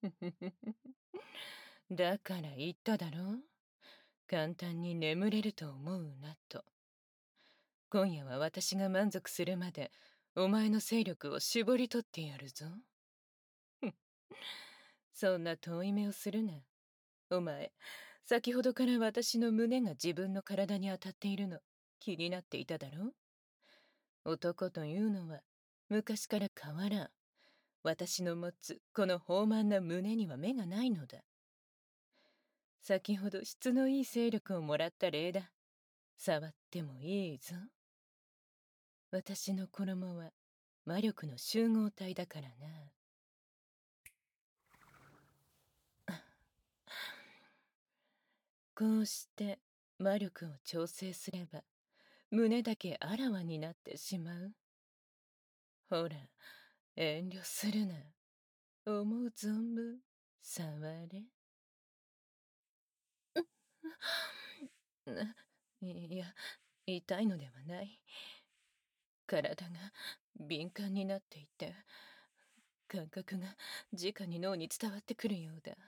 だから言っただろう。簡単に眠れると思うなと。今夜は私が満足するまでお前の勢力を絞り取ってやるぞ。そんな遠い目をするな。お前、先ほどから私の胸が自分の体に当たっているの気になっていただろう。男というのは昔から変わらん。私の持つこの豊満な胸には目がないのだ。先ほど質のいい勢力をもらった礼だ。触ってもいいぞ。私の衣は魔力の集合体だからな。こうして魔力を調整すれば胸だけあらわになってしまう。ほら、遠慮するな。思う存分触れ。いや、痛いのではない。体が敏感になっていて、感覚が直に脳に伝わってくるようだ。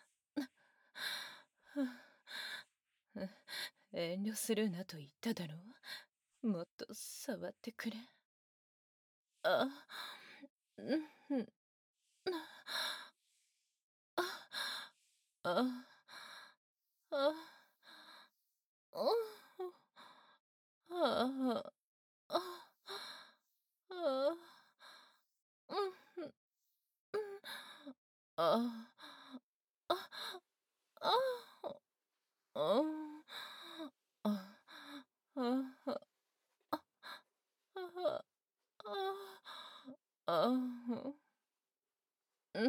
遠慮するなと言っただろう。もっと触ってくれ。あ、うん、うん、あ、あ、あ、あ、あ、あ、あ、うん、うん、あ、あ、あ、あ、あ、あ、あ、あ、うん、うん、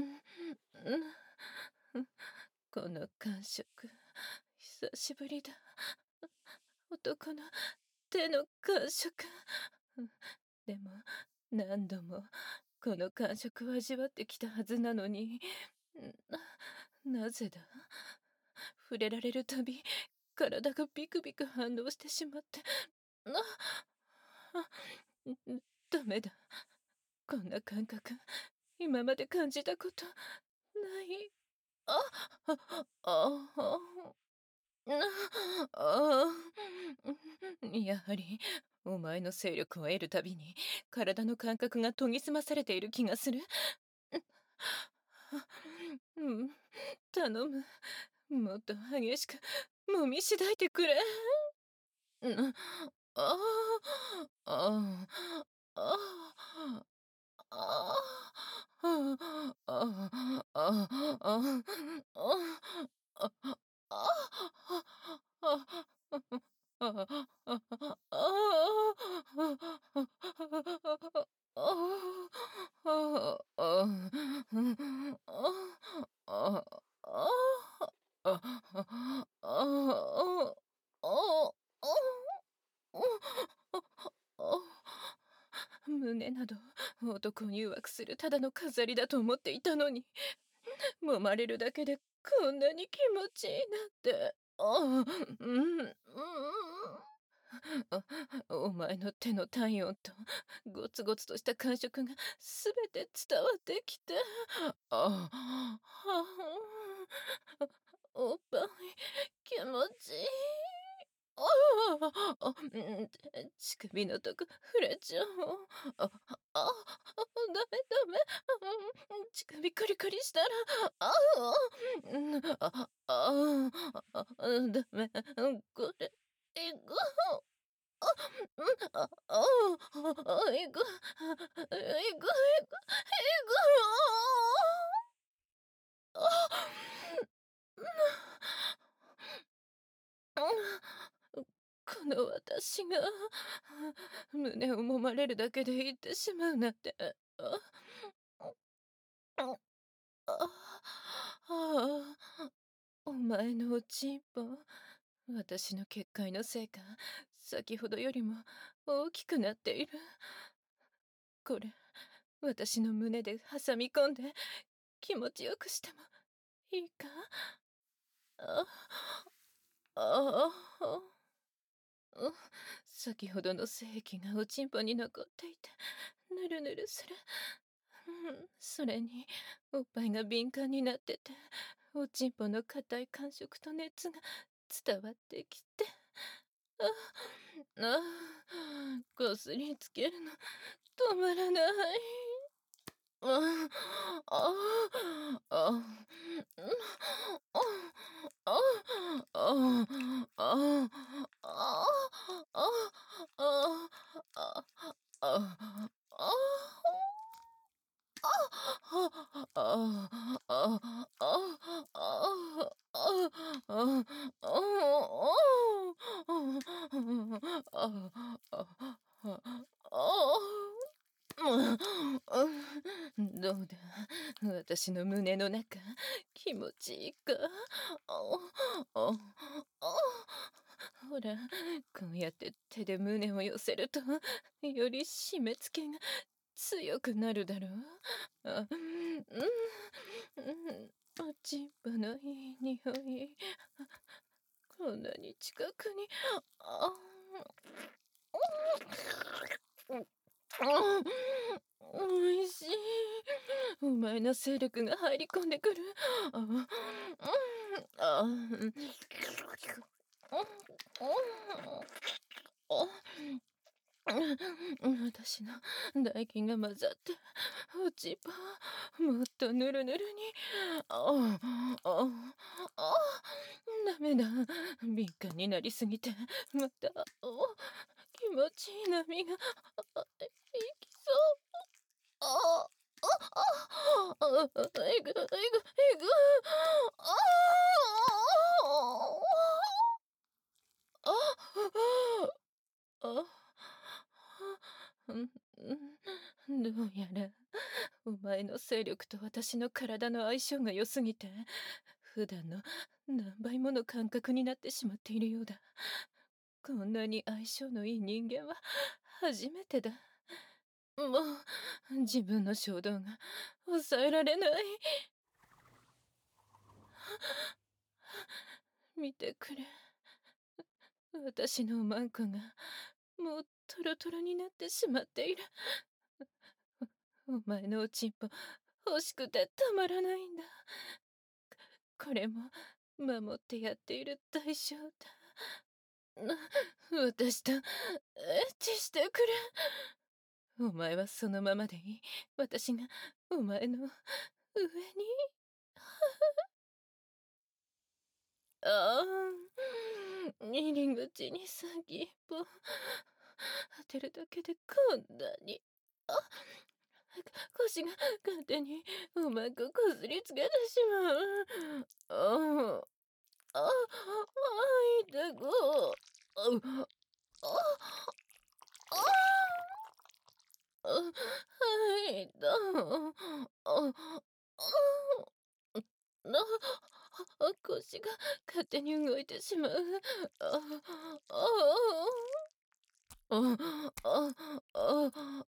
この感触、久しぶりだ。男の手の感触。でも、何度もこの感触を味わってきたはずなのに、なぜだ。触れられるたび、体がビクビク反応してしまって、あ、ダメだ。こんな感覚、今まで感じたことない。あ、あ、あ、あやはり、お前の勢力を得るたびに、体の感覚が研ぎ澄まされている気がする。うん、頼む。もっと激しく、揉みしだいてくれ。うん、ああ、ああ、ああ、ああ、ああ、あ胸など男を誘惑するただの飾りだと思っていたのに、揉まれるだけでこんなに気持ちいいなんて。あお前の手の体温とゴツゴツとした感触がすべて伝わってきて、ああ、おっぱい気持ちいい。あ乳首のとこ触れちゃおう。あ、ダメダメ。乳首カリカリしたら、ダメ。これ、えぐ。えぐ、えぐ。この私が胸を揉まれるだけで言ってしまうなんて。お前のおちんぽ、私の結界のせいか先ほどよりも大きくなっている。これ、私の胸で挟み込んで気持ちよくしてもいいか。あああ、先ほどの精液がおちんぽに残っていてぬるぬるする。 それに、おっぱいが敏感になってて、おちんぽの硬い感触と熱が伝わってきて、あ、あ、こすりつけるの止まらない。ああ、あ、うん、あ、あ、あ、あ、あ、あ、あ、あ、あ、あ、どうだ、私の胸の中、気持ちいいか。ほら、こうやって手で胸を寄せると、より締め付けが強くなるだろう。おちんぽのいい匂い。こんなに近くに。あおいしい。お前の勢力が入り込んでくる。あああ私の唾液が混ざって、おちんぽもっとぬるぬるに。あああダメだ。敏感になりすぎて、また、気持ちいい波が、いきそう。あえぐ、えぐ、えぐ。あああうん、どうやら、お前の勢力と私の体の相性が良すぎて、普段の何倍もの感覚になってしまっているようだ。こんなに相性のいい人間は初めてだ。もう、自分の衝動が抑えられない。見てくれ。私のマンコが、もうトロトロになってしまっている。お前のおちんぽ、欲しくてたまらないんだ。これも、守ってやっている代償だ。私と、エッチしてくれ。お前はそのままでいい。私が、お前の、上に。ああ、入り口に先っぽ。当てるだけでこんなに。あ、腰が勝手にうまくこすりつけてしまう。ああ、痛く。あ、あ、あ、はい、だ。あ、な、腰が勝手に動いてしまう。あ、あ、あ、あ、あ、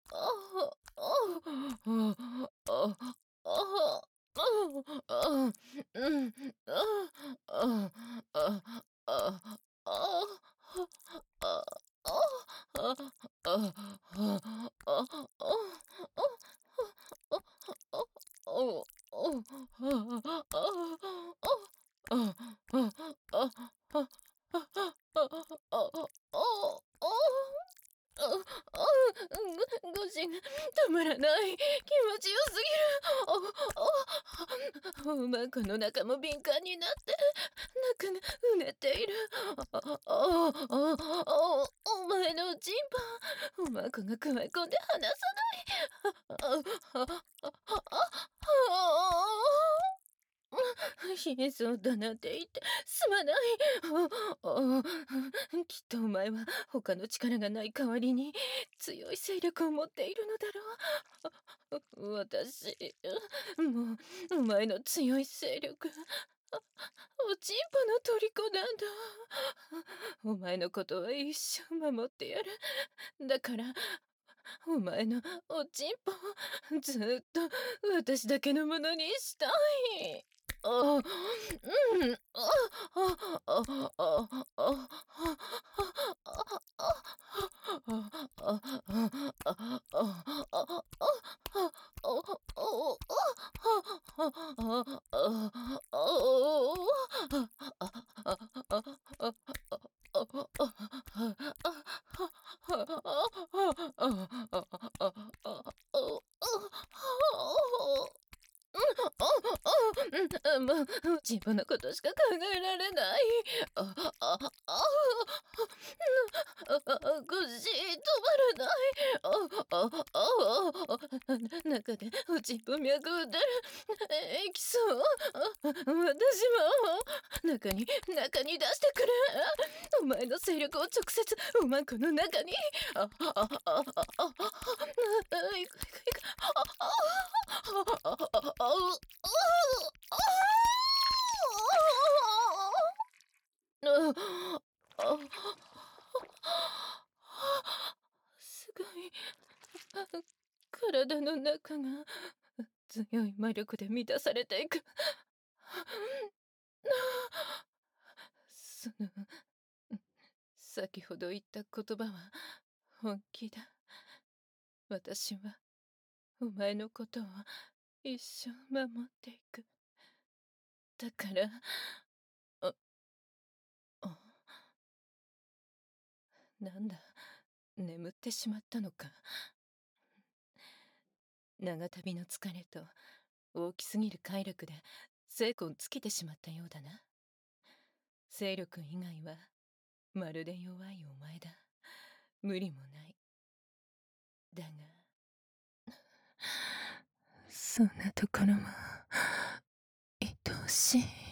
あ、あ、あ、うん、あ、あ、あ、あ、あ、あ、腰が止まらない。気持ちよすぎる。おまこの中も敏感になって、中がうねっている。お前のおちんぽ、おまこがくわえ込んで離さない。冷えそうだなんて言ってすまない。きっとお前は他の力がない代わりに強い勢力を持っているのだろう。私、もうお前の強い勢力、おちんぽの虜なんだ。お前のことは一生守ってやる。だから、お前のおちんぽをずっと私だけのものにしたい。あ、うん、 もう自分のことしか考えられない。ああああ腰止まらない。中で内分脈を出るエキスを私も中に出してくれ。お前の勢力を直接うまくの中に。あああああああいくいくいく。すごい。体の中が強い魔力で満たされていく。その先ほど言った言葉は本気だ。私はお前のことを一生守っていく。だから、あ、あ、なんだ、眠ってしまったのか。長旅の疲れと大きすぎる快楽で精魂尽きてしまったようだな。勢力以外はまるで弱いお前だ。無理もない。だが、そんなところも愛おしい。